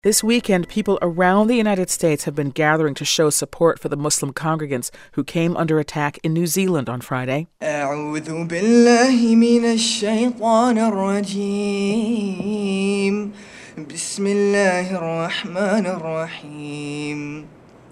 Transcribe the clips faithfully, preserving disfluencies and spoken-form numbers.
This weekend, people around the United States have been gathering to show support for the Muslim congregants who came under attack in New Zealand on Friday. أعوذ بالله من الشيطان الرجيم بسم الله الرحمن الرحيم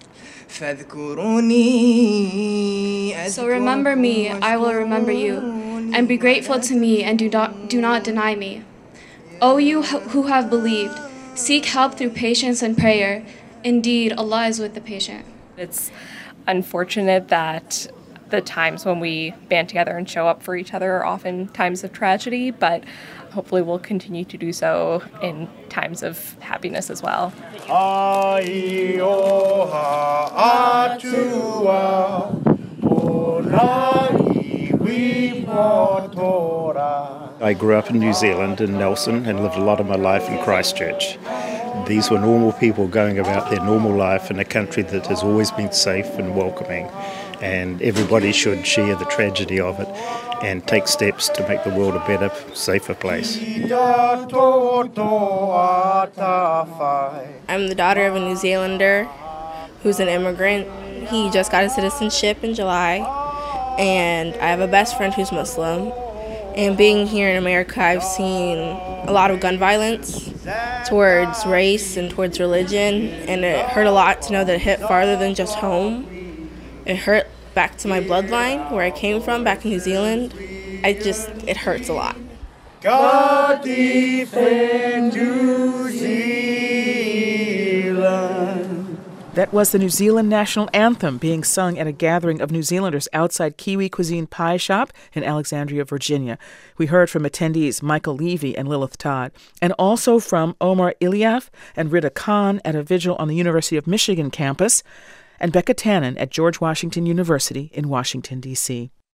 So remember me, I will remember you, and be grateful to me, and do not, do not deny me. O you who have believed, seek help through patience and prayer. Indeed, Allah is with the patient. It's unfortunate that the times when we band together and show up for each other are often times of tragedy, but hopefully we'll continue to do so in times of happiness as well. I grew up in New Zealand, in Nelson, and lived a lot of my life in Christchurch. These were normal people going about their normal life in a country that has always been safe and welcoming, and everybody should share the tragedy of it and take steps to make the world a better, safer place. I'm the daughter of a New Zealander who's an immigrant. He just got his citizenship in July, and I have a best friend who's Muslim. And being here in America, I've seen a lot of gun violence towards race and towards religion, and it hurt a lot to know that it hit farther than just home. It hurt back to my bloodline, where I came from, back in New Zealand. I just, it hurts a lot. God defend New Zealand. That was the New Zealand national anthem being sung at a gathering of New Zealanders outside Kiwi Cuisine Pie Shop in Alexandria, Virginia. We heard from attendees Michael Levy and Lilith Todd, and also from Omar Ilyaf and Rita Khan at a vigil on the University of Michigan campus, and Becca Tannen at George Washington University in Washington, D C